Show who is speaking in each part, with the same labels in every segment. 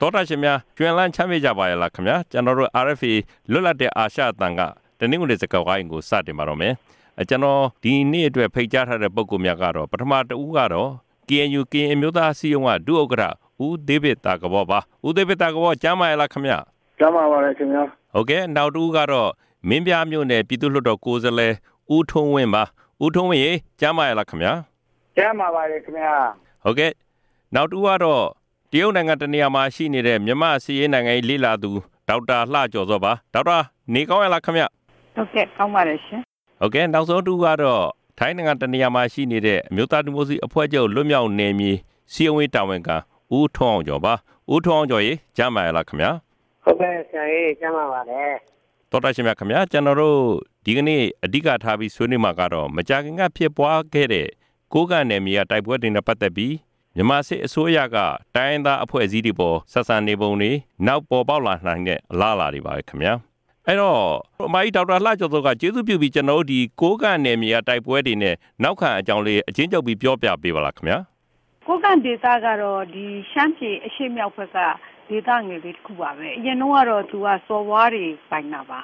Speaker 1: တောတာရှင်များကျွမ်းလန်းချမ်းမြေ့ကြပါရဲ့လားခင်ဗျာကျွန်တော်တို့ RFA လွတ်လပ်တဲ့အာရှအသံကတနင်္ဂနွေစကားဝိုင်းကိုစတင်ပါတော့မယ်ကျွန်တော်ဒီနေ့အတွက်ဖိတ်ကြားထားတဲ့ပုဂ္ဂိုလ်များကတော့ပထမတဦးကတော့ KNU ကရင်အမျိုးသားအစည်းအရုံးကဒုဥက္ကဋ္ဌဦးဒေးဗစ်တာကဘောပါဦးဒေးဗစ်တာကဘောကြားမရလားခင်ဗျာ
Speaker 2: ကြားပါပါတယ်ခင်ဗျာ
Speaker 1: ဟုတ်ကဲ့နောက်တဦးကတော့မင်းပြားမြို့နယ်ပြည်သူ့လွှတ်တော်ကိုယ်စားလှယ်ဦးထုံးဝင်းပါဦးထုံးဝင်းရေကြားမရလားခင်ဗျာ
Speaker 2: ကြားပါပါတယ်ခင်ဗျာ
Speaker 1: ဟုတ်ကဲ့နောက်တဦးကတော့တရုတ်နိုင်ငံတနေရာမှာရှိနေတဲ့မြန်မာစီးရေးနိုင်ငံရေးလေ့လာသူဒေါက်တာလှကျော်စောပါဒေါက်တာနေကောင်းရလားခင်ဗျ
Speaker 3: ဟုတ်ကဲ့ကောင်းပါတယ်ရှင်
Speaker 1: ဟုတ်ကဲ့နောက်ဆုံးတူကတော့ထိုင်းနိုင်ငံတနေရာမှာရှိနေတဲ့အမျိုးသားဒီမိုကရေစီအဖွဲ့ချုပ်လွတ်မြောက်နယ်မြေစီရင်ဝေးတာဝန်ခံဦးထွန်းအောင်ကျော်ပါဦးထွန်းအောင်ကျော်ရေကြားမှာရလားခင်ဗျ
Speaker 2: ဟုတ်ကဲ့ဆရာကြီးကြားမှာပါတယ်
Speaker 1: တော်တော်ရှင်များခင်ဗျကျွန်တော်တို့ဒီကနေ့အဓိကထားပြီးဆွေးနွေးမှာကတော့မကြာခင်ကဖြစ်ပွားခဲ့တဲ့ကိုးကန့်နယ်မြေကတိုက်ပွဲတွေနဲ့ပတ်သက်ပြီးမြန်မာစစ်အစိုးရကတိုင်းသားအဖွဲ့အစည်းတွေပေါ်ဆက်ဆံနေပုံတွေနောက်ပေါ်ပေါက်လာနိုင်တဲ့အလားအလာတွေပါပဲခင်ဗျာအဲ့တော့အမကြီးဒေါက်တာလှကျော်စောကကျေးဇူးပြုပြီးကျွန်တော်တို့ဒီကိုးကန့်နယ်မြေကတိုက်ပွဲတွေနဲ့နောက်ခံအကြောင်းလေးအချင်းချုပ်ပြီးပြောပြပေးပါလားခင်ဗျာ
Speaker 3: ကိုးကန့်ဒေသကတော့ဒီရှမ်းပြည်အရှေ့မြောက်ဘက်ကဒေသငယ်လေးတစ်ခုပါပဲအရင်ကတော့သူကစော်ဝါးတွေပိုင်တာပါ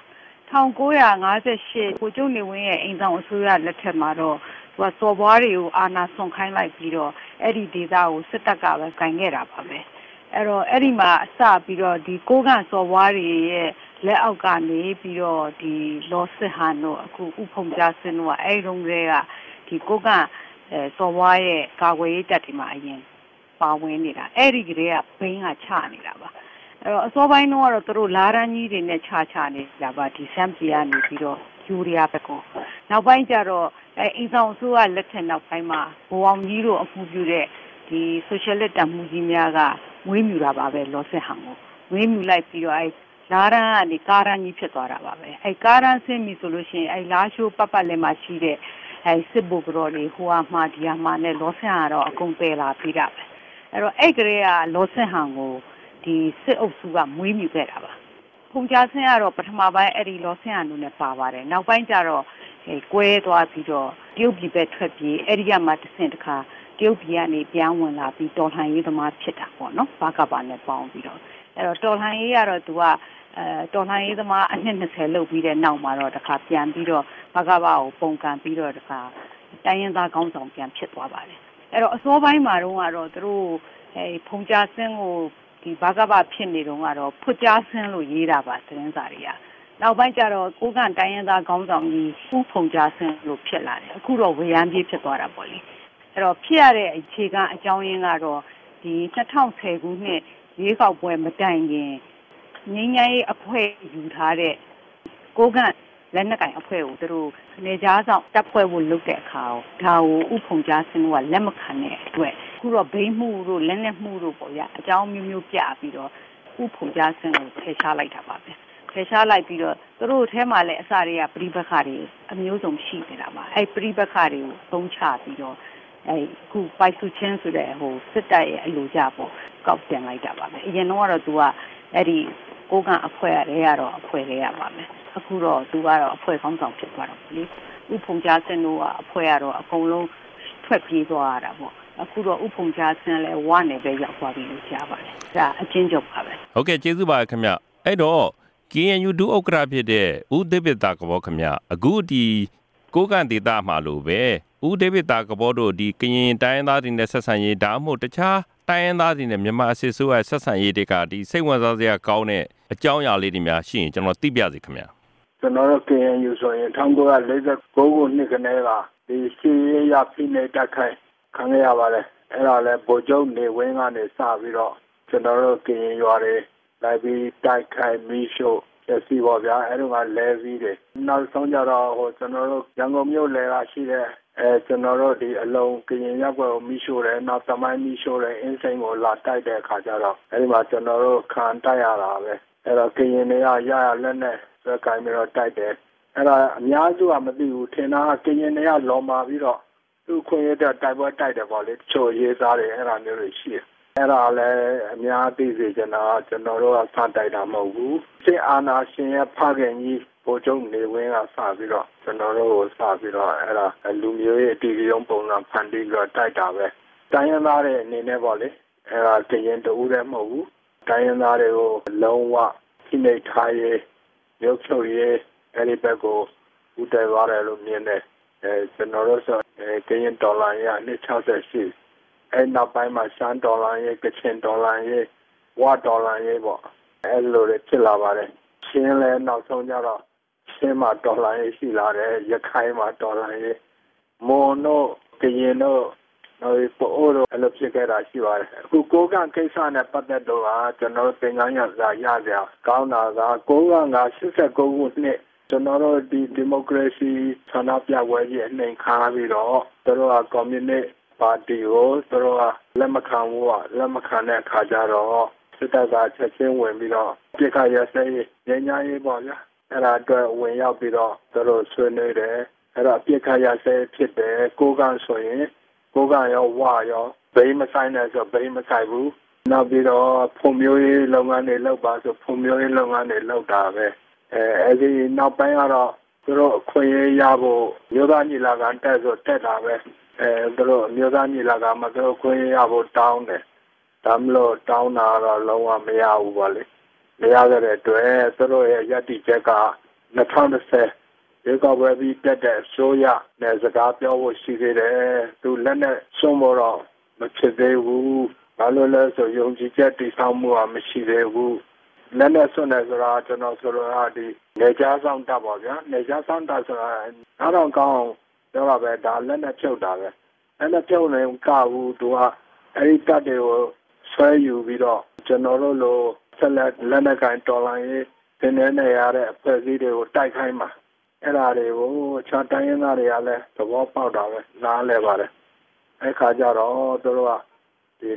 Speaker 3: 1958ကိုကျုံနေဝင်းရဲ့အိမ်ဆောင်အစိုးရလက်ထက်မှာတော့သူကစော်ဝါးတွေကိုအာဏာဆွန်ခိုင်းလိုက်ပြီးတော့အဲ့ဒီဒေသကိုစစ်တပ်ကပဲကင်ခဲ့တာပါပဲအဲ့တော့အဲ့ဒီမှာအစပြီးတော့ဒီကိုးကန့်စော်ဝါးတွေရဲ့လက်အောက်ကနေပြီးတော့ဒီလောစစ်ဟန်တို့အခုဥဖုံကြားစင်တို့ကအဲ့တုန်းကဒီကိုးကန့်စော်ဝါးရဲ့ကာကွယ်ရေးတပ်တွေမှာအရင်ပါဝင်နေတာအဲ့ဒီကလေးကဘိန်းကချနေတာပါအဲ့တော့အစောပိုင်းတော့သူတို့လာရန်ကြီးတွေနဲ့ချနေတာပါဒီဆမ်ပီကနေပြီးတော့ယူရီးယားဘက်ကိုနောက်ပိုင်းကျတော့အင်ဆောင်ဆိုးကလက်ထက်နောက်ပိုင်းမှာဘဝအောင်ကြီးတို့အမှုပြုတဲ့ဒီဆိုရှယ်လစ်တမှုကြီးများကမွေးမြူတာပါပဲလောစစ်ဟန်ကိုမွေးမြူလိုက်ပြီးတော့လာရန်ကနေကာရန်ကြီးဖြစ်သွားတာပါပဲကာရန်ဆင်းပြီဆိုလို့ရှိရင်လာရှိုးပတ်ပတ်လည်းမှရှိတဲ့စစ်ဘုတ်ကြော်တွေဟိုဟာမှဒီဟာမှနဲ့လောစစ်ဟန်ကတော့အကုန်ပယ်လာပြီးတာပဲအဲ့တော့အဲ့ကလေးကလောစစ်ဟန်ကိုဒီစစ်အုပ်စုကမွေးမြူခဲ့တာပါဖုန်ကြားဆင်းကတော့ပထမပိုင်းအဲ့ဒီလောစစ်ဟန်တို့နဲ့ပါပါတယ်နောက်ပိုင်းကျတော့ကွဲသွားပြီးတော့တရုတ်ပြည်ပဲထွက်ပြီးအဲ့ဒီကမှတစ်ဆင့်တစ်ခါတရုတ်ပြည်ကနေပြန်ဝင်လာပြီးတော်လှန်ရေးသမားဖြစ်တာပေါ့နော်ဘာကပါနဲ့ပေါင်းပြီးတော့အဲ့တော့တော်လှန်ရေးကတော့သူကတော်လှန်ရေးသမားအနှစ်20လုပ်ပြီးတဲ့နောက်မှာတော့တစ်ခါပြန်ပြီးတော့ဘာကပါကိုပုံကန်ပြီးတော့တစ်ခါတိုင်းရင်းသားခေါင်းဆောင်ပြန်ဖြစ်သွားပါတယ်အဲ့တော့အစောပိုင်းမှာတော့သူတို့ဖုန်ကြားဆင်းကိုဒီဘာကပါဖြစ်နေတော့ကတော့ဖွတ်ကြားဆင်းလို့ရေးတာပါသတင်းစာတွေကနောက်ပိုင်းကျတော့ကိုးကန့်တိုင်းရင်းသားခေါင်းဆောင်ကြီးဦးဖုန်ကြားဆင်းလို့ဖြစ်လာတယ်အခုတော့ဝေယမ်းပြေးဖြစ်သွားတာပေါ့လေအဲ့တော့ဖြစ်ရတဲ့အခြေခံအကြောင်းရင်းကတော့ဒီ2010ခုနှစ်ရွေးကောက်ပွဲမတိုင်ခင်ငင်းငယ်ရေးအဖွဲ့ယူထားတဲ့ကိုးကန့်လက်နက်ကင်အဖွဲ့ကိုသူတို့နေကြားဆောင်တပ်ဖွဲ့ဖို့လုပ်တဲ့အခါဒါကိုဥဖုံကြားစင်းကလက်မခံတဲ့အတွက်အခုတော့ဘိန်းမှုတို့လက်နက်မှုတို့ပေါ့ရအကြောင်းမျိုးမျိုးပြပြီးတော့ဥဖုံကြားစင်းကိုဖယ်ရှားလိုက်တာပါပဲဖယ်ရှားလိုက်ပြီးတော့သူတို့အဲမှာလည်းအစတွေကပြိပခါတွေအမျိုးစုံရှိနေတာပါအဲပြိပခါတွေကိုသုံးချပြီးတော့အခုပိုက်စုချင်းဆိုတဲ့စစ်တပ်ရဲ့အလိုကြပေါ့ကောက်တင်လိုက်တာပါပဲအရင်တော့သူကအဲ့ဒီကိုးကန့်အဖွဲ့ရဲကတော့အဖွဲ့ရဲရပါမယ်အခုတော့သူကတော့အဖွဲ့ခေါင်းဆောင်ဖြစ်သွားတော့လေဥဖုံကြားစင်တို့ကအဖွဲ့ကတော့အကုန်လုံးထွက်ပြေးသွားရတာပေါ့အခုတော့ဥဖုံကြားစင်လဲဝါနေပဲရောက်သွားပြီလို့ကြားပါတယ်ဒါအချင်းချုပ်ပါပဲ
Speaker 1: ဟုတ်ကဲ့ကျေးဇူးပါခင်ဗျအဲ့တော့ KNU ဒုဥက္ကဋ္ဌဖြစ်တဲ့ဦးဒေးဗစ်တာကဘောခင်ဗျအခုဒီကိုးကန့်ဒေသမှာလို့ပဲဦးဒေးဗစ်တာကဘောတို့ဒီကရင်တိုင်းသားတွေနဲ့ဆက်ဆံရေးဒါမှမဟုတ်တခြားတိုင်းရင်းသားတွေနဲ့မြန်မာအစစ်အစိုးရဆက်ဆံရေးတွေကဒီစိတ်ဝင်စားစရာကောင်းတဲ့အကြောင်းအရာလေးတွေများရှိရင်ကျွန်တော်သိပြစီခင်ဗျာ
Speaker 2: ကျွန်တော်တို့ KNU ဆိုရင်1949ခုနှစ်ကနေကဒီစီရဖိနေတက်ခိုင်ခံရပါတယ်အဲ့ဒါလည်းဗိုလ်ချုပ်နေဝင်းကနေစပြီးတော့ကျွန်တော်တို့ KNU ရွာတွေလိုက်ပြီးတိုက်ခိုင်မီးရှို့စီပေါ်ဗျာအဲ့တော့ကလဲပြီးတယ်နောက်ဆုံးကြတော့ကျွန်တော်တို့ရန်ကုန်မြို့လယ်ကရှိတဲ့ကျွန်တော်တို့ဒီအလုံးကရင်ရပ်ကွက်ကိုမီးရှို့တယ်နောက်သမိုင်းမီးရှို့တယ်အင်းစိန်ကိုလာတိုက်တဲ့အခါကျတော့အဲ့ဒီမှာကျွန်တော်တို့ခံတိုက်ရတာပဲအဲ့တော့ကရင်တွေကရလက်နဲ့ဆွဲကိုင်းပြီးတော့တိုက်တယ်အဲ့ဒါအများစုကမသိဘူးထင်တာကရင်တွေကလော်မာပြီးတော့သူ့ခွင့်ရတဲ့တိုက်ပွဲတိုက်တယ်ပေါ့လေတချို့ရေးစားတယ်အဲ့ဒါမျိုးတွေရှိတယ်အဲ့ဒါလည်းအများသိစေချင်တာကျွန်တော်တို့ကစတိုက်တာမဟုတ်ဘူးစစ်အာဏာရှင်ရဲ့ဖခင်ကြီးဗိုလ်ချုပ်နေဝင်းကစပြီးတော့ကျွန်တော်တို့ကိုစပြီးတော့အဲ့ဒါလူမျိုးရဲ့တီဗီရုံးပုံစံဖန်တီးပြီးတော့တိုက်တာပဲတိုင်းရင်းသားတွေအနေနဲ့ပေါ့လေအဲ့ဒါကရင်တူလည်းမဟုတ်ဘူးတိုင်းရင်းသားတွေကိုလုံးဝဖိနှိပ်ထားရေးရုပ်ချုပ်ရေးအဲ့ဒီဘက်ကိုဦးတည်သွားတယ်လို့မြင်တယ်ကျွန်တော်တို့ဆိုကရင်ဒေါ်လာရ268အဲ့နောက်ပိုင်းမှာရှမ်းဒေါ်လာရကချင်ဒေါ်လာရဝါဒေါ်လာရပေါ့အဲ့လိုတွေဖြစ်လာပါတယ်ရှင်းလဲနောက်ဆုံးကြတော့ရှင်းမှာဒေါ်လာရရှိလာတယ်ရခိုင်မှာဒေါ်လာရမွန်တို့ကရင်တို့ပို့လို့အဲ့လိုဖြစ်ခဲ့တာရှိပါတယ်အခုကိုကကိစ္စနဲ့ပတ်သက်တော့ကျွန်တော်သင်္ကန်းရစာရကြကောင်းတာကကိုက89ခုနှစ်ကျွန်တော်တို့ဒီမိုကရေစီဆန္ဒပြပွဲကြီးအနှိမ်ခါပြီးတော့သူတို့ကကွန်မြူနစ်ပါတီကိုသူတို့ကလက်မခံဘူးလက်မခံတဲ့အခါကျတော့စစ်တပ်ကချက်ချင်းဝင်ပြီးတော့ပြစ်ခတ်ရစဲရင်းညာရေးပေါ့ဗျာအဲ့ဒါအတွက်ဝင်ရောက်ပြီးတော့သူတို့ဆွေးနွေးတယ်အဲ့တော့ပြစ်ခတ်ရစဲဖြစ်တယ်ကိုကဆိုရင်ကိုကရောဝါရောဘိမဆိုင်နဲ့ဆိုဘိမဆိုင်ဘူးနောက်ပြီးတော့ဖွံ့ဖြိုးရေးလုပ်ငန်းတွေလုပ်ပါဆိုဖွံ့ဖြိုးရေးလုပ်ငန်းတွေလုပ်တာပဲအဲဒီနောက်ပိုင်းကတော့သူတို့အခွင့်အရေးရဖို့မြို့သားညီလာခံတက်ဆိုတက်တာပဲသူတို့မြို့သားညီလာခံမှာသူတို့ခွင့်ရဖို့တောင်းတယ်ဒါမလို့တောင်းတာတော့လုံးဝမရဘူးပါလေမရတဲ့အတွက်သူတို့ရဲ့ယက်တိချက်က2010ဒီကောပွဲပြီးတက်တဲ့အစိုးရနဲ့စကားပြောဖို့ရှိသေးတယ်သူလက်နဲ့ဆုံးမတော့မဖြစ်သေးဘူးဘာလို့လဲဆိုယုံကြည်ချက်တည်ဆောက်မှုကမရှိသေးဘူးလက်နဲ့ဆွနေဆိုတာကျွန်တော်ဆိုတော့ဒီနေကြားဆောင်တပ်ပါဗျာနေကြားဆောင်တပ်ဆိုတာအားတော့ကောင်းပြောတာပဲဒါလက်နဲ့ဖြုတ်တာပဲလက်နဲ့ဖြုတ်နေကဘူးသူကအဲ့ဒီတပ်တွေကိုဆွဲယူပြီးတော့ကျွန်တော်တို့လိုဆက်လက်နဲ့ကန်တော်လိုင်းရေးသင်နေရတဲ့အဖွဲ့အစည်းတွေကိုတိုက်ခိုင်းမှာအဲ့ဒါတွေကိုခြားတိုင်းရင်းသားတွေကလည်းသဘောပေါက်တာပဲနားလဲပါတယ်အဲ့ခါကျတော့သူတို့ကဒီ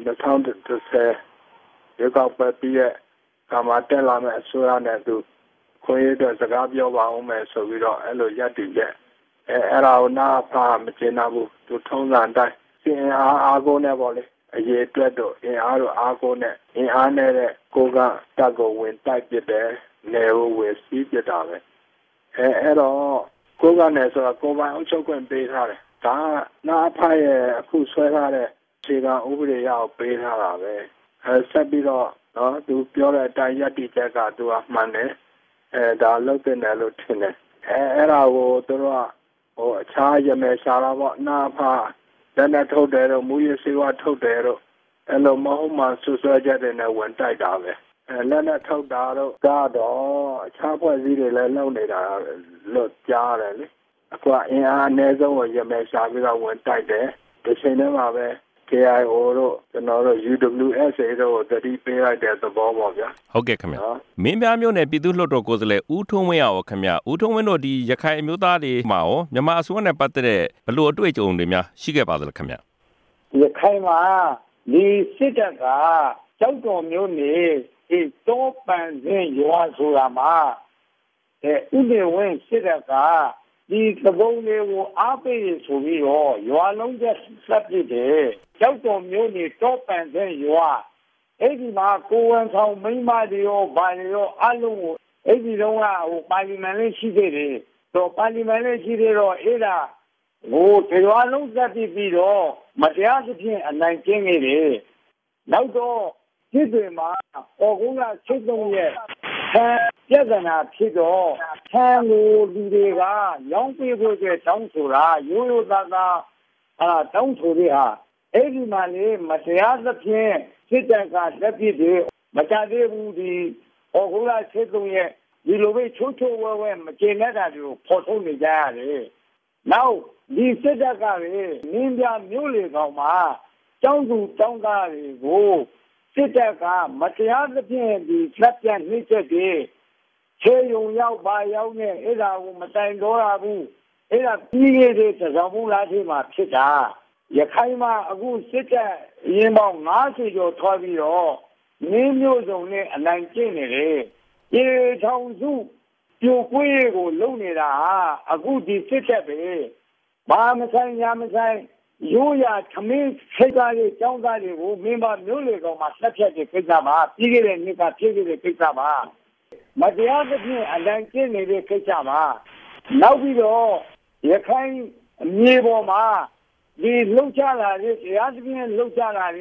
Speaker 2: 2010ရေကောက်ပဲပြီးရဲ့ကမှတက်လာမဲ့အစိုးရနဲ့သူခွင့်ရတဲ့စကားပြောပါအောင်မယ်ဆိုပြီးတော့အဲ့လိုရပ်တည်ချက်အဲ့ဒါကိုနားဖာမကျင်နာဘူးသူထုံးစံတိုင်းစင်အားကိုနဲ့ပေါ့လေအရေးအတွက်တော့အင်အားတို့အားကိုနဲ့အင်အားနဲ့ကိုကတက်ကိုဝင်တိုက်ပစ်တယ်နေဝေစီးပစ်တာပဲအဲ့တော့ကိုကနဲ့ဆိုတော့ကိုပိုင်အုပ်ချုပ်ခွင့်ပေးထားတယ်ဒါနားဖာရဲ့အခုဆွဲထားတဲ့ခြေကဥပဒေရောက်ပေးထားတာပဲဆက်ပြီးတော့နော်သူပြောတဲ့အတိုင်းယက်တိချက်ကသူကမှန်တယ်ဒါလုပ်တဲ့နယ်လို့ထင်တယ်အဲ့ဒါကိုသူတို့ကအခြားရမယ်ရှာတာပေါ့နာဖာလက်နဲ့ထုတ်တယ်တော့မူရစေဝါထုတ်တယ်တော့အဲ့လိုမဟုတ်မှဆွဆွဲချက်တွေနဲ့ဝင်တိုက်တာပဲလက်နဲ့ထုတ်တာတော့ကတော့အခြားဖွဲ့စည်းတွေလည်းလုပ်နေတာလို့ကြားတယ်လေအခုအင်အားအနည်းဆုံးကိုရမယ်ရှာပြီးတော့ဝင်တိုက်တယ်ဒီချိန်ထဲမှာပဲ KIO တို့ကျွန်တော်တို့ UWSA တို့တတိပေးလိုက်တဲ့သဘောပေါ့ဗျာ
Speaker 1: ဟုတ်ကဲ့ခင်ဗျာမင်းပြားမျိုးနဲ့ပြည်သူ့လွှတ်တော်ကိုယ်စားလှယ်ဦးထွန်းဝင်းရောခင်ဗျာဦးထွန်းဝင်းတို့ဒီရခိုင်အမျိုးသားတွေမှာရောမြန်မာအစိုးရနဲ့ပတ်သက်တဲ့ဘလို့အတွေ့အကြုံတွေများရှိခဲ့ပါသလဲခင်ဗျာ
Speaker 4: ရခိုင်မှာဒီစစ်တပ်ကကြောက်တော်မျိုးနေဒီတောပန်စဉ်ရွာဆိုတာမှာဥပဒေဝင်စစ်တပ်ကဒီသဘုံတွေကိုအားပေးဆိုပြီးတော့ရွာလုံးကျဆက်ပြစ်တယ်ကြောက်တော်မျိုးနေတောပန်စဉ်ရွာအဲ့ဒီမှာကိုဝန်ဆောင်မိန်းမတွေရောဗာတွေရောအလုံးကိုအဲ့ဒီတော့ပါလီမန်လေးရှိသေးတယ်တော့ပါလီမန်လေးရှိသေးတော့အဲ့ဒါရွာလုံးဆက်ပြစ်ပြီးတော့မတရားသဖြင့်အနိုင်ကျင်းနေတယ်နောက်တော့ဒီတွေမှာအော်ကုန်းက63ရဲ့ပြဿနာဖြစ်တော့ဆံကိုလူတွေကရောင်းပေးဖို့တောင်းဆိုတာရိုးရိုးသားသားတောင်းဆိုတဲ့ဟာအဲ့ဒီမှာလေမတရားသဖြင့်စစ်တပ်ကလက်ပစ်တွေမကြသေးဘူးဒီအော်ကုန်းက63ရဲ့ဒီလိုပဲချိုးချိုးဝဲဝဲမကျေနပ်တာတွေကိုဖော်ထုတ်နေကြရတယ်နောက်ဒီစစ်တပ်ကလေနင်းပြမျိုးလေကောင်မှာကျောင်းသူကျောင်းသားတွေကိုစစ်တပ်ကမတရားသဖြင့်ဒီလက်ပြနှိမ့်ချက်တွေချေယုံရောက်ပါရောက်နဲ့အဲ့ဒါကိုမတိုင်တော့ရဘူးအဲ့ဒါပြီးခဲ့တဲ့သံဆောင်မှုလားထဲမှာဖြစ်တာရခိုင်မှာအခုစစ်တပ်အရင်ပေါင်း90ကျော်ထွားပြီးတော့နင်းမျိုးစုံနဲ့အနိုင်ကျင့်နေတယ်ရေထောင်စုပြိုကွေးကိုလုံနေတာဟာအခုဒီစစ်တပ်ပဲဘာမဆိုင်ညာမဆိုင်ရိုးရာသမင်းစိတ်သားလေးကျောင်းသားတွေကိုမင်းမမျိုးလေကောင်မှာဆက်ဖြတ်တဲ့ကိစ္စပါပြီးခဲ့တဲ့နှစ်ကဖြစ်ခဲ့တဲ့ကိစ္စပါမတရားသဖြင့်အနိုင်ကျင့်နေတဲ့ကိစ္စပါနောက်ပြီးတော့ရခိုင်အမြေပေါ်မှာဒီလှုပ်ရှားလာတဲ့တရားသဖြင့်လှုပ်ရှားလာတဲ့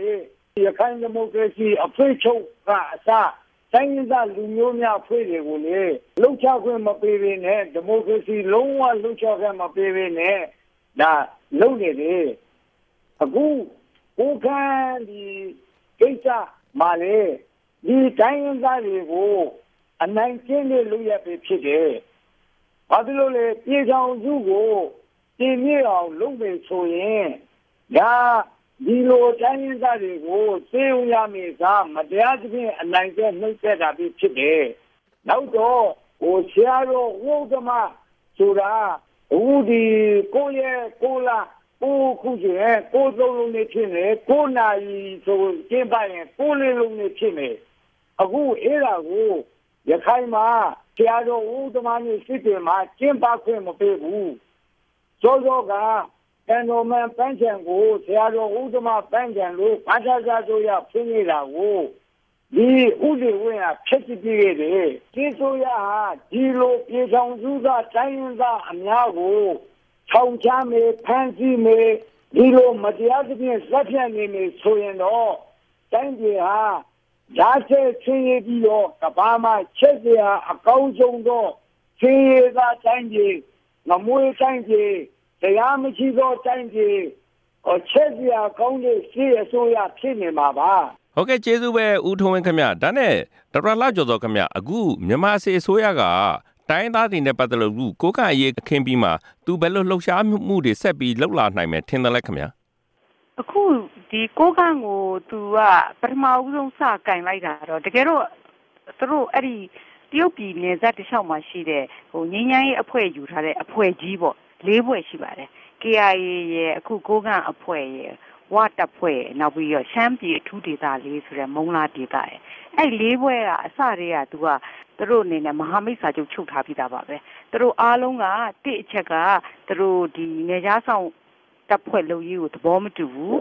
Speaker 4: ရခိုင်ဒီမိုကရေစီအဖွဲ့ချုပ်ကအစတိုင်းရင်းသားလူမျိုးများအဖွဲ့တွေကိုလေလှုပ်ရှားခွင့်မပေးဘဲနဲ့ဒီမိုကရေစီလုံးဝလှုပ်ရှားခွင့်မပေးဘဲနဲ့ဒါလုပ်နေတယ်အခုကိုခန်းဒီကိစ္စမှာလေဒီတိုင်းရင်းသားတွေကိုအနိုင်ကျင့်တဲ့လူရပဲဖြစ်တယ်ဘာဖြစ်လို့လဲပြည်ထောင်စုကိုတည်မြဲအောင်လုပ်မယ်ဆိုရင်ဒါဒီလိုတိုင်းရင်းသားတွေကိုစေုံရမည်ကမတရားသဖြင့်အနိုင်ကျင့်နှိပ်စက်တာပဲဖြစ်တယ်နောက်တော့ဆရာတော်ဝုဒ္ဓမဆိုတာဦးဒီကိုရဲ့ကိုလာခုကျရင်ကိုသုံးလုံးနဲ့ဖြစ်နေကိုနာရီဆိုကျင်းပရင်ကိုလေးလုံးနဲ့ဖြစ်နေအခုအဲ့ဒါကိုရခိုင်မှာဆရာတော်ဦးသမားကြီးစစ်တယ်မှာကျင်းပခွင့်မပေးဘူးစောစောကတန်တော်မန်ပန်းချံကိုဆရာတော်ဦးသမားပန်းချံလို့ဘာသာစတို့ရဖြစ်နေတာကိုဒီဥဒေဝင်းကဖြည့်ကြည့်ခဲ့တယ်ဒီဆိုရဟာဒီလိုပြေဆောင်စုကတိုင်းရင်းသားအများကိုထောင်ချမယ်ဖမ်းဆီးမယ်ဒီလိုမတရားသဖြင့်လက်ဖြတ်နေနေဆိုရင်တော့တိုင်းပြည်ဟာဓာတ်ချက်ချင်းရပြီးတော့ကဘာမှချက်စရာအကောင်းဆုံးသောချင်းရသာတိုင်းပြည်ငမွေးတိုင်းပြည်တရားမရှိသောတိုင်းပြည်ချက်စရာကောင်းတဲ့ရှေ့အစိုးရဖြစ်နေမှာပါ
Speaker 1: ဟုတ်ကဲ့ကျေးဇူးပဲဦးထွန်းဝင်းခင်ဗျဒါနဲ့ဒေါက်တာလှကျော်စောခင်ဗျအခုမြန်မာစစ်အစိုးရကတိုင်းသားတွေနဲ့ပတ်သက်လို့ကိုကအရေးအခင်းပြီးမှသူဘယ်လိုလှုပ်ရှားမှုတွေဆက်ပြီးလှုပ်လာနိုင်မယ်ထင်တယ်လဲခင်ဗျ
Speaker 3: အခုဒီကိုကန့်ကိုသူကပထမဦးဆုံးစကင်လိုက်တာတော့တကယ်တော့သူတို့အဲ့ဒီတရုတ်ပြည်နယ်စပ်တစ်လျှောက်မှာရှိတဲ့ငင်းငိုင်းအဖွဲ့ယူထားတဲ့အဖွဲ့ကြီးပေါ့၄ဖွဲ့ရှိပါတယ် KIA ရဲ့အခုကိုကန့်အဖွဲ့ရဲ့ဝတပ်ဖွဲ့နောက်ပြီးတော့ရှမ်းပြည်အထူးဒေသလေးဆိုတဲ့မုံလာဒေသရဲ့အဲ့၄ဖွဲ့ကအစတည်းကသူကသူတို့အနေနဲ့မဟာမိတ်စာချုပ်ချုပ်ထားပြီးသားပါပဲသူတို့အားလုံးကတစ်အချက်ကသူတို့ဒီနေကြားဆောင်တပ်ဖွဲ့လုပ်ရေးကိုသဘောမတူဘူး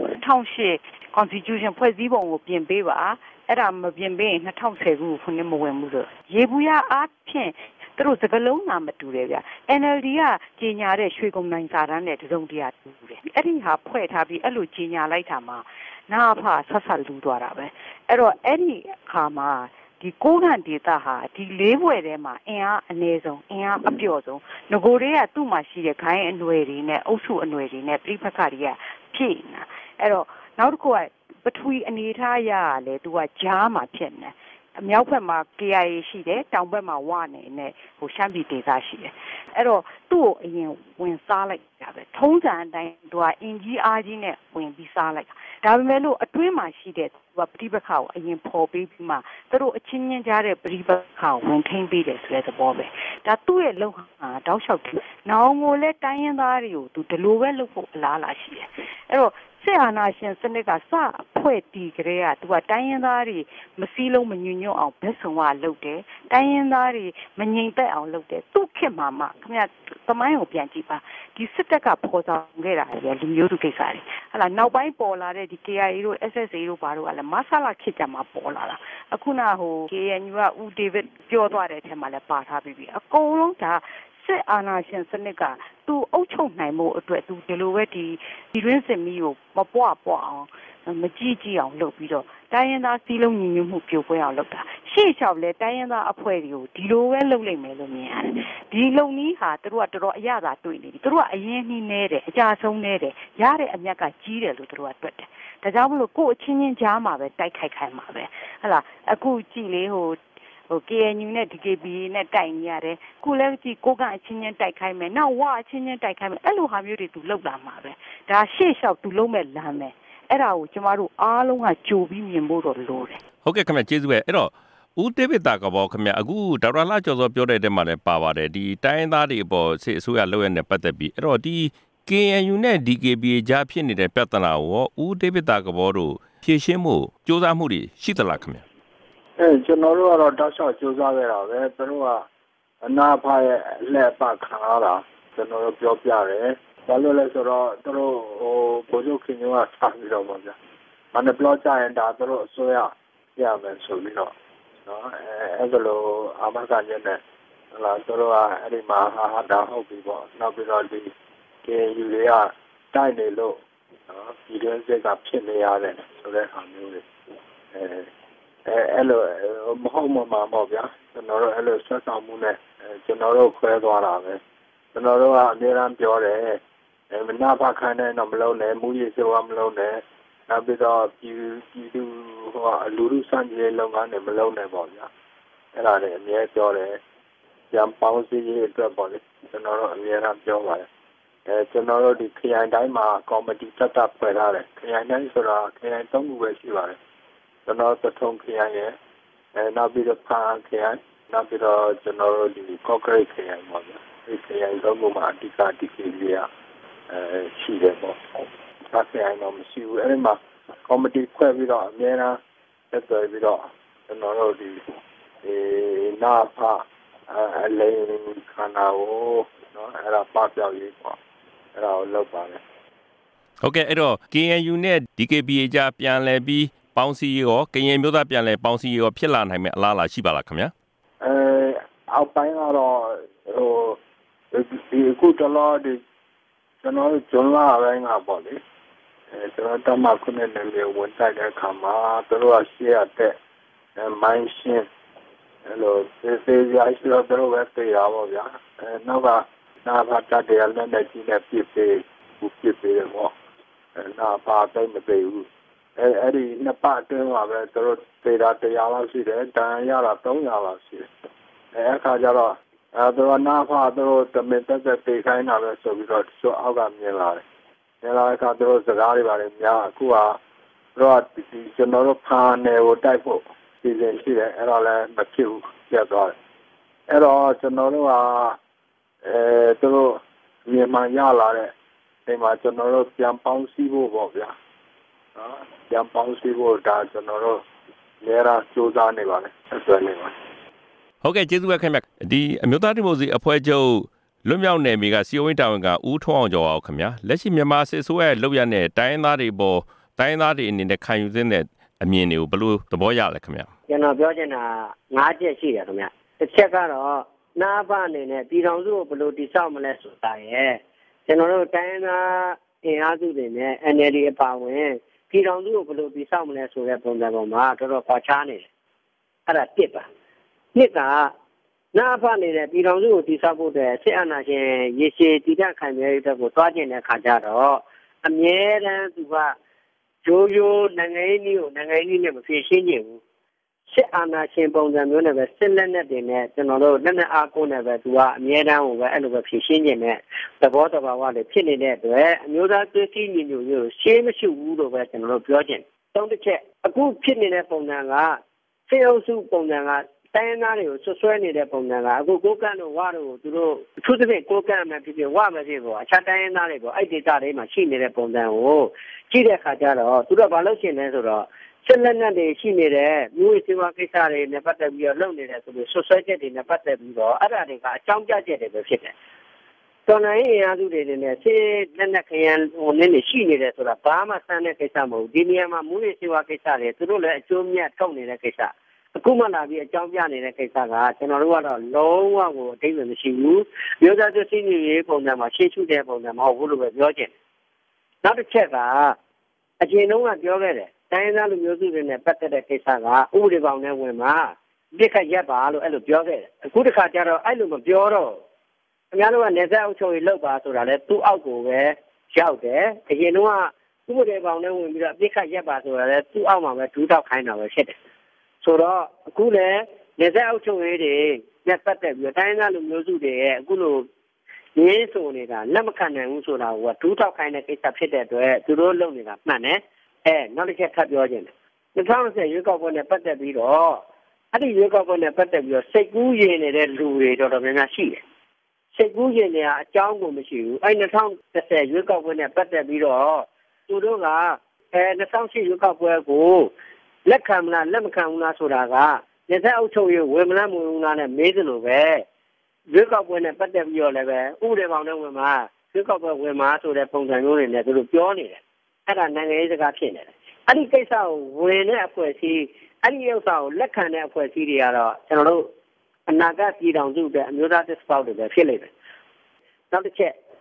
Speaker 3: 2008 Constitution ဖွဲ့စည်းပုံကိုပြင်ပေးပါအဲ့ဒါမပြင်ပေးရင်2010ခုနှစ်မဝင်ဘူးဆိုရေဘူးရအားဖြင့်သူတို့စကလုံးနာမတူတယ်ဗျ NLD ကကြီးညာတဲ့ရွှေကုံနိုင်စာတန်းနဲ့တစုံတရာတူတယ်အဲ့ဒီဟာဖွဲ့ထားပြီးအဲ့လိုကြီးညာလိုက်တာမှာနာဖဆက်ဆက်လူသွားတာပဲအဲ့တော့အဲ့ဒီအခါမှာဒီကိုးကန့်ဒေသဟာဒီ၄ဘွယ်ထဲမှာအင်အားအနည်းဆုံးအင်အားအပျော့ဆုံးငကိုတွေကသူ့မှာရှိတဲ့ခိုင်းအနွယ်တွေနဲ့အုပ်စုအနွယ်တွေနဲ့ပြိပခါတွေကဖြည့်နေတာအဲ့တော့နောက်တစ်ခုကပထဝီအနေထားရလဲသူကကြားမှာဖြစ်နေအမြောက်ဘက်မှာ KIA ရှိတယ်တောင်ဘက်မှာဝနေနဲ့ရှမ်းပြည်ဒေသရှိတယ်အဲ့တော့သူ့ကိုအရင်ဝင်စားလိုက်တာပဲထုံးစံအတိုင်းသူကအင်ကြီးအားကြီးနဲ့ဝင်ပြီးစားလိုက်ဒါပေမဲ့လို့အတွင်းမှာရှိတဲ့သူကပြိပခါကိုအရင်ပေါ်ပေးပြီးမှသူတို့အချင်းချင်းကြားတဲ့ပြိပခါကိုဝင်ထိန်းပေးတယ်ဆိုတဲ့သဘောပဲဒါသူ့ရဲ့လုံဟာတောက်လျှောက်တယ်နောင်ကိုလည်းတိုင်းရင်းသားတွေကိုသူဒီလိုပဲလုပ်ဖို့အလားအလာရှိတယ်အဲ့တော့စစ်အာဏာရှင်စနစ်ကစအဖွဲ့တီးကြတဲ့ကသူကတိုင်းရင်းသားတွေမစည်းလုံးမညွညွတ်အောင်ဘက်ဆောင်ကလုပ်တယ်တိုင်းရင်းသားတွေမငြိမ်သက်အောင်လုပ်တယ်သူ့ခေတ်မှာမှခင်ဗျသမိုင်းကိုပြန်ကြည့်ပါဒီစစ်တပ်ကပေါ်ဆောင်ခဲ့တာလေလူမျိုးစုကိစ္စတွေဟလာနောက်ပိုင်းပေါ်လာတဲ့ဒီ KIA တို့ SSA တို့ဘာတို့ကလည်းမဆလာခေတ်ကြမှာပေါ်လာတာအခုနKNU ကဦးဒေးဗစ်ပြောသွားတဲ့အထက်မှာလည်းပါထားပြီးပြီအကုန်လုံးဒါစစ်အာဏာရှင်စနစ်ကသူအုပ်ချုပ်နိုင်မှုအတွက်သူဒီလိုပဲဒီရင်းစင်မီကိုမပွားအောင်မကြည့်အောင်လုပ်ပြီးတော့တိုင်းရင်းသားစည်းလုံးညီညွတ်မှုပြိုကွဲအောင်လုပ်တာရှေ့လျှောက်လဲတိုင်းရင်းသားအဖွဲ့တွေကိုဒီလိုပဲလုပ်လိုက်မယ်လို့မြင်ရတယ်ဒီလုံနည်းဟာသူတို့ကတော်တော်အရသာတွေ့နေပြီသူတို့ကအရင်နှီးနေတယ်အကြဆုံးနေတယ်ရတဲ့အမြတ်ကကြီးတယ်လို့သူတို့ကတွက်တယ်ဒါကြောင့်မလို့ကိုယ်အချင်းချင်းကြားမှာပဲတိုက်ခိုက်ခိုင်းမှာပဲဟလာအခုကြည့်လေKNU နဲ့ DKB နဲ့တိုက်နေရတယ်ခုလည်းကြည့်ကိုကအချင်းချင်းတိုက်ခိုင်းမယ်နောက်ဝအချင်းချင်းတိုက်ခိုင်းမယ်အဲ့လိုဟာမျိုးတွေသူလောက်လာမှာပဲဒါရှေ့လျှောက်သူလုံးမဲ့လမ်းမယ်အဲ့ဒါကိုကျမတို့အားလုံးကကြိုပြီးမြင်ဖို့တော့လိုတယ်
Speaker 1: ဟုတ်ကဲ့ခင်ဗျကျေးဇူးပဲအဲ့တော့ဦးဒေးဗစ်တာကဘောခင်ဗျအခုဒေါက်တာလှကျော်စောပြောတဲ့တဲမှာလည်းပါပါတယ်ဒီတိုင်းသားတွေအပေါ်စစ်အစိုးရလုပ်ရတဲ့ပတ်သက်ပြီးအဲ့တော့ဒီ KNU နဲ့ DKB ကြားဖြစ်နေတဲ့ပြဿနာကိုဦးဒေးဗစ်တာကဘောတို့ဖြေရှင်းမှုစ조사မှုတွေရှိသလားခင်ဗျ
Speaker 2: ကျွန်တော်တို့ကတော့တောက်လျှောက်စ조사ခဲ့တာပဲသူတို့ကအနာဖရဲ့လက်ပတ်ခံရတာကျွန်တော်တို့ပြောပြတယ်ဘာလို့လဲဆိုတော့သူတို့ဗိုလ်ချုပ်ခင်ညိုကဆက်ပြီးတော့ပေါ့ဗျာမနက်ဘလော့ကြရင်ဒါသူတို့အစိုးရရမယ်ဆိုပြီးတော့နော်အဲ့ဒါလိုအာမခံချက်နဲ့ဟလာသူတို့ကအဲ့ဒီမှာဟာဒါဟုတ်ပြီပေါ့နောက်ပြီးတော့ဒီKUတွေကတိုက်နေလို့နော်ဒီလိုစက်ကဖြစ်နေရတယ်ဆိုတဲ့ဟာမျိုးတွေအဲ့လိုမဟုတ်မှမှာပေါ့ဗျာကျွန်တော်တို့အဲ့လိုဆက်ဆောင်မှုနဲ့ကျွန်တော်တို့ခွဲသွားတာပဲကျွန်တော်တို့ကအများအားပြောတယ်မနာဖခိုင်းတဲ့တော့မလုံးနဲ့မူရည်စေဝါမလုံးနဲ့နောက်ပြီးတော့ပြည်သူဟိုလူလူစံကြေးလုပ်ငန်းတွေမလုံးနဲ့ပေါ့ဗျာအဲ့ဒါတွေအများပြောတယ်ပြန်ပေါင်းစည်းရေးအတွက်ပေါ့လေကျွန်တော်တို့အများအားပြောပါတယ်ကျွန်တော်တို့ဒီခရိုင်တိုင်းမှာကော်မတီတက်တာဖွဲ့ထားတယ်ခရိုင်တိုင်းဆိုတာခရိုင်3ခုပဲရှိပါတယ်ကျွန်တော်သထုံခရိုင်ရဲ့နောက်ပြီးတော့ဖာခရိုင်နောက်ပြီးတော့ကျွန်တော်တို့ဒီကော့ကရိတ်ခရိုင်ပေါ့ဗျာဒီခရိုင်3ခုမှာအဓိကဒီကိစ္စရှိတယ်ပေါ့ဒါခရိုင်တော့မရှိဘူးအဲ့ဒီမှာကော်မတီဖွဲ့ပြီးတော့အများအားတက်သွယ်ပြီးတော့ကျွန်တော်တို့ဒီနာဖာအလိန်ခန္ဓာကိုနော်အဲ့ဒါပပြောက်ရေးပေါ့အဲ့ဒါကိုလုပ်ပါမယ်
Speaker 1: ဟုတ်ကဲ့အဲ့တော့ KNU နဲ့ DKBA ကြားပြန်လည်ပြီးပေါင်းစည်းရေးရောကရင်မျိုးသားပြန်လည်ပေါင်းစည်းရေးရောဖြစ်လာနိုင်မယ့်အလားအလာရှိပါလားခင်ဗျာ
Speaker 2: အောက်ပိုင်းကတော့ဒီခုတလောဒီကျွန်တော်ဇွန်လပိုင်းကပေါ့လေကျွန်တော်တမခုနဲ့လည်းဝန်တိုက်တဲ့အခါမှာသူတို့ကရှေ့ရတဲ့မိုင်းရှင်းအဲ့လိုသေရရှိတော့သူတို့ပဲသိရပါဗျာနောက်ကနာဖာတတ်တယ်လည်းနဲ့ကြီးနဲ့ပြစ်ပေးတယ်ပေါ့နာဖာတိတ်မသိဘူးအဲ့ဒီနှစ်ပတ်အတွင်းမှာပဲသူတို့သေတာ100လောက်ရှိတယ်တန်ရတာ300လောက်ရှိတယ်အဲ့အခါကျတော့သူတို့နာဖာသူတို့တမင်တက်သေခိုင်းတာပဲဆိုပြီးတော့သူအောက်ကမြင်လာတယ်မြင်လာတဲ့အခါသူတို့စကားတွေပါတယ်များအခုကသူတို့ဒီကျွန်တော်တို့ဖာနယ်ကိုတိုက်ဖို့စီစဉ်ရှိတယ်အဲ့တော့လည်းမဖြစ်ဘူးပြတ်သွားတယ်အဲ့တော့ကျွန်တော်တို့ကသူတို့မြန်မာရလာတဲ့အိမ်မှာကျွန်တော်တို့ပြန်ပေါင်းစည်းဖို့ပေါ့ဗျာနော်ပြန်ပေါင်းစည်းဖို့ဒါကျွန်တော်တို့လဲရာစူးစမ်းနေပါလေဆက်သွယ်နေပါ
Speaker 1: ဟုတ်ကဲ့ကျေးဇူးပဲခင်ဗျဒီအမျိုးသားဒီမိုကရေစီအဖွဲ့ချုပ်လွတ်မြောက်နယ်မြေကစီအိုဝင်းတာဝန်ကဦးထွန်းအောင်ကျော်အောင်ခင်ဗျာလက်ရှိမြန်မာစစ်ဆိုးရဲ့လောက်ရတဲ့တိုင်းသားတွေပေါ်တိုင်းသားတွေအနေနဲ့ခံယူသင့်တဲ့အမြင်တွေကိုဘယ်လိုသဘောရလဲခင်ဗျ
Speaker 5: ကျွန်တော်ပြောချင်တာ5ချက်ရှိတယ်ခင်ဗျတစ်ချက်ကတော့နာဖအနေနဲ့ပြည်ထောင်စုကိုဘယ်လိုတည်ဆောက်မလဲဆိုတာရဲ့ကျွန်တော်တို့တိုင်းသားအင်အားစုတွေနဲ့ NLD အပါအဝင်ပြည်ထောင်စုကိုဘယ်လိုတည်ဆောက်မလဲဆိုတဲ့ပုံစံပေါ်မှာတော်တော်ခွာခြားနေတယ်အဲ့ဒါတစ်ပါနှစ်ကနာဖနေတဲ့ပြည်ထောင်စုကိုတည်ဆောက်ဖို့တဲ့စစ်အာဏာရှင်ရေရှည်တည်တံ့ခိုင်မြဲရေးအတွက်ကိုတွားကျင်တဲ့ခါကျတော့အမြဲတမ်းသူကဂျိုးနိုင်ငံရေးနဲ့မဖြေရှင်းနိုင်ဘူးစစ်အာဏာရှင်ပုံစံမျိုးနဲ့ပဲစစ်လက်နက်တွေနဲ့ကျွန်တော်တို့လက်နက်အားကိုးနဲ့ပဲသူကအမြဲတမ်းကိုပဲအဲ့လိုပဲဖြေရှင်းနေတဲ့သဘောတဘာဝတွေဖြစ်နေတဲ့အတွက်အမျိုးသားသွေးစည်းညီညွတ်ရေးကိုရှေးမရှိဘူးလို့ပဲကျွန်တော်တို့ပြောချင်သုံးတစ်ချက်အခုဖြစ်နေတဲ့ပုံစံကစေအုပ်စုပုံစံကတိုင်းသားတွေကိုဆွဆွဲနေတဲ့ပုံစံကအခုကိုကန့်တို့ဝါတို့သူတို့အထူးသဖြင့်ကိုကန့်မှဖြစ်ဖြစ်ဝါမှဖြစ်ပေါ့အခြားတိုင်းသားတွေပေါ့အဲ့ဒီဒေသတွေမှာရှိနေတဲ့ပုံစံကိုကြည့်တဲ့အခါကျတော့သူတို့ဘာလို့ရှင်လဲဆိုတော့စစ်လက်နက်တွေရှိနေတဲ့မျိုးစေဝါကိစ္စတွေနဲ့ပတ်သက်ပြီးတော့လုပ်နေတယ်ဆိုပြီးဆွဆွဲချက်တွေနဲ့ပတ်သက်ပြီးတော့အဲ့ဒါတွေကအကြောင်းပြချက်တွေပဲဖြစ်တယ်။တော်နိုင်အင်အားစုတွေနဲ့စစ်လက်နက်ခရမ်းနေရှိနေတယ်ဆိုတာဘာမှစမ်းတဲ့ကိစ္စမဟုတ်ဘူး။ဒီနေရာမှာမျိုးစေဝါကိစ္စတွေသူတို့လည်းအကျိုးမြတ်ထုတ်နေတဲ့ကိစ္စအခုမှလာပြီးအကြောင်းပြနေတဲ့ကိစ္စကကျွန်တော်တို့ကတော့လုံးဝကိုအတိတ်ပဲမရှိဘူး။မျိုးသားသစ်စီရေးပုံစံမှာရှေ့ရှုတဲ့ပုံစံမဟုတ်ဘူးလို့ပဲပြောချင်တယ်။နောက်တစ်ချက်ကအကျဉ်းလုံးကပြောခဲ့တယ်တိုင်းသားလူမျိုးစုတွေနဲ့ပတ်သက်တဲ့ကိစ္စကဥပဒေပေါင်းနဲ့ဝင်မှာပြစ်ခတ်ရက်ပါလို့အဲ့လိုပြောခဲ့တယ်အခုတစ်ခါကျတော့အဲ့လိုမပြောတော့ခင်ဗျားတို့ကနေဆက်အုပ်ချုပ်ရေးလုပ်ပါဆိုတာလဲသူ့အောက်ကိုပဲရောက်တယ်အရင်တော့ဥပဒေပေါင်းနဲ့ဝင်ပြီးတော့ပြစ်ခတ်ရက်ပါဆိုတာလဲသူ့အောက်မှာပဲဒူးတောက်ခိုင်းတာပဲဖြစ်တယ်ဆိုတော့အခုလဲနေဆက်အုပ်ချုပ်ရေးတွေနဲ့ပတ်သက်ပြီးတိုင်းသားလူမျိုးစုတွေရဲ့အခုလိုရင်းဆိုနေတာလက်မခံနိုင်ဘူးဆိုတာကဒူးတောက်ခိုင်းတဲ့ကိစ္စဖြစ်တဲ့အတွက်သူတို့လုပ်နေတာမှန်တယ်နောက်တစ်ချက်ထပ်ပြောခြင်းတယ်2020ရွေးကောက်ပွဲနဲ့ပတ်သက်ပြီးတော့အဲ့ဒီရွေးကောက်ပွဲနဲ့ပတ်သက်ပြီးတော့စိတ်ကူးရင်နေတဲ့လူတွေတော်တော်များများရှိတယ်စိတ်ကူးရင်တွေကအကြောင်းကိုမရှိဘူးအဲ့2020ရွေးကောက်ပွဲနဲ့ပတ်သက်ပြီးတော့သူတို့က2008ရွေးကောက်ပွဲကိုလက်ခံမလားလက်မခံဘူးလားဆိုတာကနေဆက်အုပ်ချုပ်ရေးဝင်မလားမဝင်ဘူးလားနဲ့မေးသလိုပဲရွေးကောက်ပွဲနဲ့ပတ်သက်ပြီးတော့လည်းပဲဥပဒေပေါင်းနဲ့ဝင်မှာရွေးကောက်ပွဲဝင်မှာဆိုတဲ့ပုံစံမျိုးတွေနဲ့သူတို့ပြောနေတယ်အဲ့ဒါနိုင်ငံရေးစကားဖြစ်နေတယ်အဲ့ဒီကိစ္စကိုဝင်တဲ့အဖွဲ့အစည်းအဲ့ဒီဥစ္စာကိုလက်ခံတဲ့အဖွဲ့အစည်းတွေကတော့ကျွန်တော်တို့အနာဂတ်ပြည်ထောင်စုအတွက်အမျိုးသားသစ္စာတွေပဲဖြစ်လိမ့်မယ်နောက်တစ်ချက်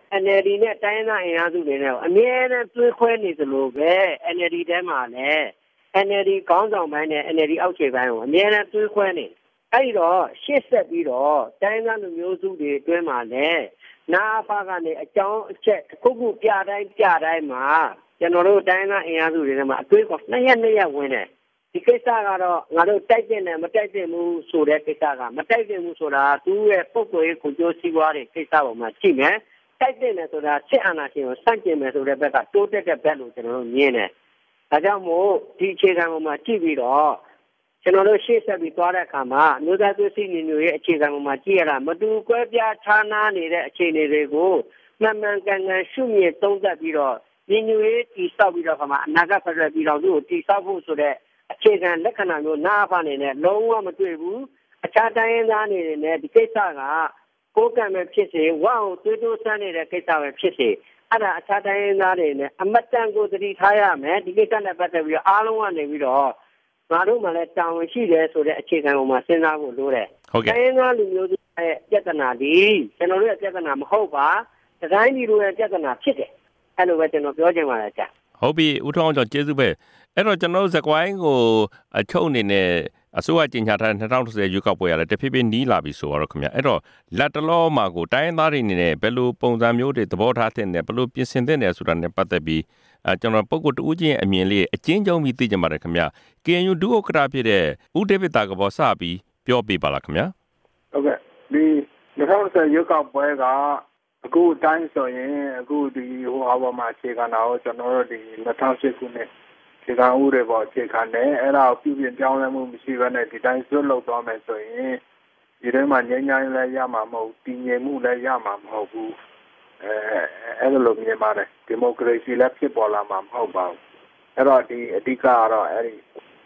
Speaker 5: NLD နဲ့တိုင်းသားအင်အားစုတွေနဲ့အမြဲတမ်းသွေးခွဲနေသလိုပဲ NLD ထဲမှာလည်း NLD ခေါင်းဆောင်ပိုင်းနဲ့ NLD အောက်ခြေပိုင်းကိုအမြဲတမ်းသွေးခွဲနေအဲ့တော့ရှေ့ဆက်ပြီးတော့တိုင်းသားလူမျိုးစုတွေအတွင်းမှာလည်းနာဖာကနေအကြောင်းအချက်ခုခုပြတိုင်းမှာကျွန်တော်တို့တိုင်းသားအင်အားစုတွေထဲမှာအသွေးကိုနှစ်ရက်ဝင်တယ်ဒီကိစ္စကတော့ငါတို့တိုက်တင်တယ်မတိုက်တင်ဘူးဆိုတဲ့ကိစ္စကမတိုက်တင်ဘူးဆိုတာသူ့ရဲ့ပုံကိုယ်ကိုကြိုးစည်းွားတဲ့ကိစ္စပေါ်မှာကြည့်မယ်တိုက်တင်တယ်ဆိုတာစစ်အာဏာရှင်ကိုစန့်ကျင်မယ်ဆိုတဲ့ဘက်ကတိုးတက်တဲ့ဘက်လို့ကျွန်တော်တို့မြင်တယ်ဒါကြောင့်မို့ဒီအခြေခံပေါ်မှာကြည့်ပြီးတော့ကျွန်တော်တို့ရှေ့ဆက်ပြီးသွားတဲ့အခါမှာမျိုးသားသွေးစည်းညီညွတ်ရေးအခြေခံပေါ်မှာကြည့်ရတာမတူကွဲပြားခြားနားနေတဲ့အခြေအနေတွေကိုမှန်ကန်ရှုမြင်သုံးသပ်ပြီးတော့ညီညွတ်ရေးတည်ဆောက်ပြီးတော့ခါမှာအနာဂတ်ဖက်ဒရယ်ပြည်တော်စုကိုတည်ဆောက်ဖို့ဆိုတဲ့အခြေခံလက္ခဏာမျိုးနားဖာနေနဲ့လုံးဝမတွေ့ဘူးအခြားတိုင်းရင်းသားနေနဲ့ဒီကိစ္စကကိုယ်ကံပဲဖြစ်စေဝအောင်သွေးတိုးဆန်းနေတဲ့ကိစ္စပဲဖြစ်စေအဲ့ဒါအခြားတိုင်းရင်းသားတွေနဲ့အမတန်ကိုသတိထားရမယ်ဒီကိစ္စနဲ့ပတ်သက်ပြီးအားလုံးကနေပြီးတော့ငါတို့မှလည်းတာဝန်ရှိတယ်ဆိုတဲ့အခြေခံပေါ်မှာစဉ်းစားဖို့လိုတယ်တိုင်းရင်းသားလူမျိုးစုရဲ့ပြဿနာဒီကျွန်တော်တို့ရဲ့ပြဿနာမဟုတ်ပါတိုင်းပြည်တို့ရဲ့ပြဿနာဖြစ်တယ်အဲ့လိုပဲကျွန်တော်ပြောချင်ပါတယ်ကြာ
Speaker 1: ဟုတ်ပြီဦးထောင်းကျော်ကျေးဇူးပဲအဲ့တော့ကျွန်တော်တို့ဇကွိုင်းကိုအချုပ်အနေနဲ့အစိုးရကြီးညာထားတဲ့2020ရွေးကောက်ပွဲရတယ်တဖြည်းဖြည်းနီးလာပြီဆိုတော့ခင်ဗျအဲ့တော့လက်တလောမှာကိုတိုင်းသားတွေအနေနဲ့ဘယ်လိုပုံစံမျိုးတွေသဘောထားတဲ့နဲ့ဘယ်လိုပြင်ဆင်တဲ့နဲ့ဆိုတာနဲ့ပတ်သက်ပြီးကျွန်တော်ပုဂ္ဂိုလ်တဦးချင်းအမြင်လေးအကျဉ်းချုပ်ပြီးသိကြပါတယ်ခင်ဗျ KNU ဒုဥက္ကဋ္ဌဖြစ်တဲ့ဦးဒေးဗစ်တာကဘောစပြီးပြောပြပါလားခင်ဗျ
Speaker 2: ဟုတ်ကဲ့ဒီ2020ရွေးကောက်ပွဲကအခုတိုင်းဆိုရင်အခုဒီဟိုအပေါ်မှာအခြေခံတာကိုကျွန်တော်တို့ဒီ2008ခုနှစ်ခြေခံဥတွေပေါ်အခြေခံတယ်အဲ့ဒါကိုပြုပြင်ပြောင်းလဲမှုမရှိဘဲနဲ့ဒီတိုင်းဆွတ်လုပ်သွားမယ်ဆိုရင်ဒီထဲမှာငြိမ်းချမ်းလည်းရမှာမဟုတ်တည်ငြိမ်မှုလည်းရမှာမဟုတ်ဘူးအဲ့လိုမြင်ပါတယ်ဒီမိုကရေစီလည်းဖြစ်ပေါ်လာမှာမဟုတ်ပါဘူးအဲ့တော့ဒီအဓိကကတော့အဲ့ဒီ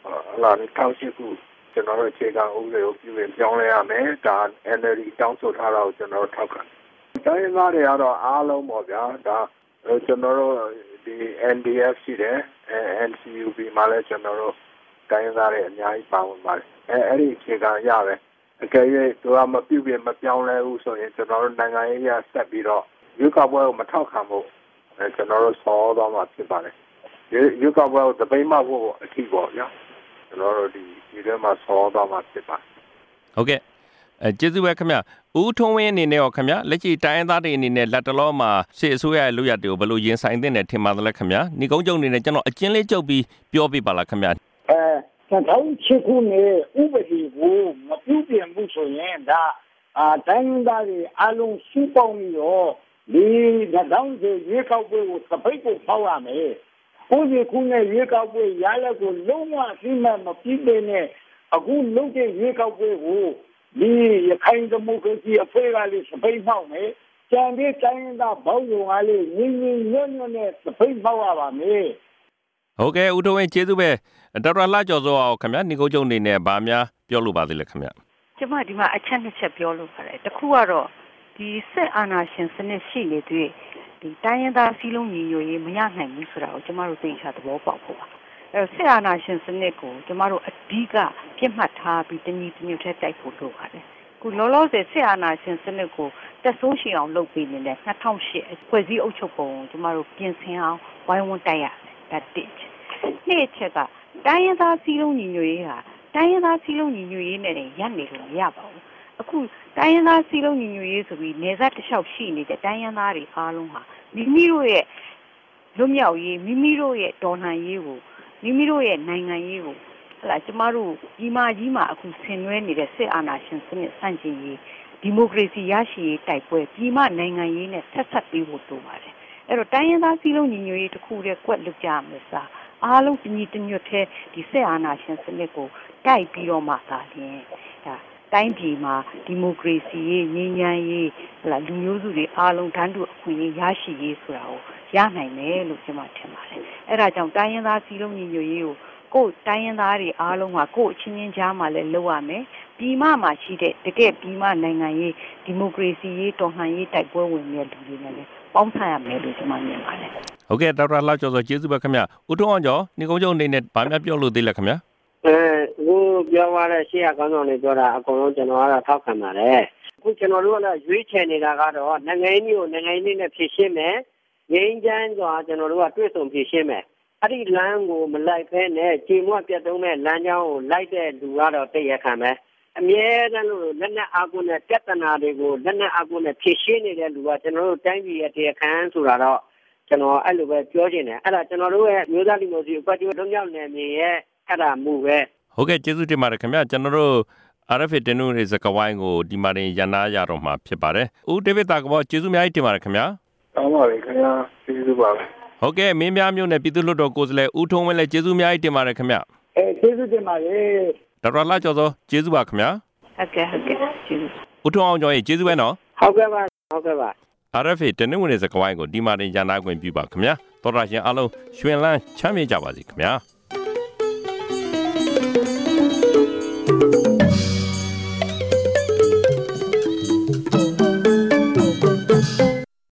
Speaker 2: 2008ခုကျွန်တော်တို့အခြေခံဥတွေကိုပြုပြင်ပြောင်းလဲရမယ်ဒါ NLD တောင်းဆိုထားတာကိုကျွန်တော်တို့ထောက်ခံတိုင်းရင်းသားတွေကတော့အားလုံးပေါ့ဗျာဒါကျွန်တော်တို့ဒီ NDF ရှိတယ်NCUB မှာလည်းကျွန်တော်တို့တိုင်းရင်းသားတွေအများကြီးပါဝင်ပါတယ်အဲ့ဒီအခြေခံရပဲအကယ်၍သူကမပြုပြင်မပြောင်းလဲဘူးဆိုရင်ကျွန်တော်တို့နိုင်ငံရေးရဆက်ပြီးတော့ရွေးကောက်ပွဲကိုမထောက်ခံဖို့ကျွန်တော်တို့ဆော်သွားမှာဖြစ်ပါတယ်ရွေးကောက်ပွဲကိုတပိတ်မှဖို့အထီးပေါ့ဗျာကျွန်တော်တို့ဒီထဲမှာဆော်သွားမှာဖြစ်ပါတယ်
Speaker 1: ဟုတ်ကဲ့ကျေးဇူးပဲခင်ဗျဦးထွန်းဝင်းအနေနဲ့ရောခင်ဗျလက်ရှိတိုင်းရင်းသားတွေအနေနဲ့လက်တလောမှာရှေ့အစိုးရရဲ့လုပ်ရတွေကိုဘယ်လိုရင်ဆိုင်သင့်တယ်ထင်ပါသလဲခင်ဗျညီကုန်းကျုံအနေနဲ့ကျွန်တော်အကျဉ်းလေးကျုပ်ပြီးပြောပြပါလားခင်ဗျ
Speaker 4: 2008ခုနှစ်ဥပဒေကိုမပြုပြင်ဘူးဆိုရင်ဒါတိုင်းရင်းသားတွေအလုံးစုပေါင်းပြီးတော့ဒီ2010ရွေးကောက်ပွဲကိုသပိတ်ကိုဖောက်ရမယ်ခုနှစ်ရွေးကောက်ပွဲရလဒ်ကိုလုံးဝသိမှမပြီးတဲ့နဲ့အခုလုပ်တဲ့ရွေးကောက်ပွဲကိုဒီရခိုင်ဒီမိုကရေစီအဖွဲ့ကလေးစပိတ်ဖောက်မယ်ကြံတဲ့တိုင်းသားဘောင်းကောင်ကလေးငင်းညွတ်နဲ့စပိတ်ဖောက်ရပါမယ်
Speaker 1: ဟုတ်ကဲ့ဦးထွန်းဝင်းကျေးဇူးပဲဒေါက်တာလှကျော်စောအောင်ခင်ဗျညီကုန်းကျုံနေနဲ့ဗာများပြောလို့ပါသေးလဲခင်ဗျ
Speaker 3: ကျမဒီမှာအချက်နှစ်ချက်ပြောလို့ပါတယ်တစ်ခုကတော့ဒီစစ်အာဏာရှင်စနစ်ရှိနေတဲ့ဒီတိုင်းရင်းသားစီးလုံးညီညွတ်ရေးမရနိုင်ဘူးဆိုတာကိုကျမတို့သိချသဘောပေါက်ဖို့ပါအဲ့စစ်အာဏာရှင်စနစ်ကိုကျမတို့အဓိကပြစ်မှတ်ထားပြီးတညီတညွတ်ထဲတိုက်ဖို့လုပ်ပါတယ်ခုလောလောဆယ်စစ်အာဏာရှင်စနစ်ကိုတက်ဆိုးရှိအောင်လုပ်ပြီးနေတဲ့2008ဖွဲ့စည်းအုပ်ချုပ်ပုံကိုကျမတို့ပြင်ဆင်အောင်ဝိုင်းဝန်းတိုက်ရတယ်ဒါတစ်နှစ်ချက်ကတိုင်းရင်းသားစီးလုံးညီညွတ်ရေးဟာတိုင်းရင်းသားစီးလုံးညီညွတ်ရေးနဲ့ရပ်နေလို့မရပါဘူးအခုတိုင်းရင်းသားစီးလုံးညီညွတ်ရေးဆိုပြီးနေဆက်တစ်လျှောက်ရှိနေတဲ့တိုင်းရင်းသားတွေအားလုံးဟာမိမိတို့ရဲ့လွတ်မြောက်ရေးမိမိတို့ရဲ့တော်လှန်ရေးကိုမိမိတို့ရဲ့နိုင်ငံရေးကိုကျမတို့ဒီမှာအခုဆင်နွှဲနေတဲ့စစ်အာဏာရှင်စနစ်ဆန့်ကျင်ရေးဒီမိုကရေစီရရှိရေးတိုက်ပွဲဒီမှာနိုင်ငံရေးနဲ့ဆက်ပြီးဖို့လိုပါတယ်အဲ့တော့တိုင်းရင်းသားစီးလုံးညီညွတ်ရေးတစ်ခုတည်းကွက်လွတ်ကြမယ်စားအားလုံးတညီတညွတ်တဲ့ဒီစစ်အာဏာရှင်စနစ်ကိုတိုက်ပြီးတော့မှသာလျှင်ဒါတိုင်းပြည်မှာဒီမိုကရေစီရေးငြိမ်းချမ်းရေးလူမျိုးစုတွေအားလုံးတန်းတူအခွင့်အရေးရရှိရေးဆိုတာကိုရနိုင်မယ်လို့ကျွန်မထင်ပါတယ်အဲ့ဒါကြောင့်တိုင်းရင်းသားစီးလုံးညီညွတ်ရေးကိုတိုင်းရင်းသားတွေအားလုံးကကိုအချင်းချင်းကြားမှာလည်းလုပ်ရမယ်ပြည်မမှာရှိတဲ့တကယ်ပြည်မနိုင်ငံရေးဒီမိုကရေစီရေးတော်လှန်ရေးတိုက်ပွဲဝင်တဲ့လူတွေနဲ့လည်းပေါင်းထပ်ရမယ်လို့ကျွန်မမြင်ပါတယ်
Speaker 1: ဟုတ်ကဲ့ဒေါက်တာလှကျော်စောကျေးဇူးပါခင်ဗျဦးထွန်းအောင်ကျော်ညီကုန်းကျုံအနေနဲ့ဗာများပြောလို့သေးလဲခင်ဗျ
Speaker 5: အခုပြောရတဲ့ရှေ့ကကောင်းဆောင်တွေပြောတာအကုန်လုံးကျွန်တော်ကတော့ထောက်ခံပါတယ်ခုကျွန်တော်တို့ကလည်းရွေးချယ်နေတာကတော့နိုင်ငံရေးမျိုးနိုင်ငံရေးနဲ့ဖြည့်ရှင်းမယ်ငြိမ်းချမ်းစွာကျွန်တော်တို့ကတွေ့ဆုံဖြည့်ရှင်းမယ်အဲ့ဒီလမ်းကိုမလိုက်ဖဲနဲ့ကြေမွပြတ်သုံးမဲ့လမ်းကြောင်းကိုလိုက်တဲ့လူကတော့တည့်ရခံမယ်အမြဲတမ်းလို့လက်နက်အားကိုနဲ့ပြဿနာတွေကိုလက်နက်အားကိုနဲ့ဖြည့်ရှင်းနေတဲ့လူကကျွန်တော်တို့တိုင်းပြည်ရဲ့တရားခံဆိုတာတော့ကျွန်တော်အဲ့လိုပဲပြောချင်တယ်အဲ့ဒါကျွန်တော်တို့ရဲ့မျိုးသားဒီမိုကရေစီပါတီတို့မြောက်နယ်မြေရဲ့အဲ့ဒါမူပဲ
Speaker 1: ဟုတ်ကဲ့ကျေးဇူးတင်ပါတယ်ခင်ဗျကျွန်တော်တို့ RFA တင်နူရေးစကဝိုင်းကိုဒီမှာရန်နာရတော့မှာဖြစ်ပါတယ်ဦးဒေးဗစ်တာကဘောကျေးဇူးအများကြီးတင်ပါတယ်ခင်ဗျာ
Speaker 2: တောင်းပါပြီခင်ဗျာကျေးဇူးပါပဲ
Speaker 1: ဟုတ်ကဲ့မင်းများမျိုးနဲ့ပြည်သူ့လွှတ်တော်ကိုယ်စားလှယ်ဦးထုံးဝင်းလည်းကျေးဇူးအများကြီးတင်ပါတယ်ခင်ဗျ
Speaker 4: ကျေးဇူးတင်ပါတယ်
Speaker 1: ဒေါက်တာလှကျော်စောကျေးဇူးပါခင်ဗျာ
Speaker 3: ဟုတ်ကဲ့ကျေးဇူး
Speaker 1: ဦးထုံးအောင်ကျော်ရဲ့ကျေးဇူးပဲနော်
Speaker 5: ဟုတ်ကဲ့ပါ
Speaker 1: RFA တင်နူရေးစကဝိုင်းကိုဒီမှာရန်နာခွင့်ပြုပါခင်ဗျာတော်ရရှင်အားလုံးရွှင်လန်းချမ်းမြေ့ကြပါစေခင်ဗျာ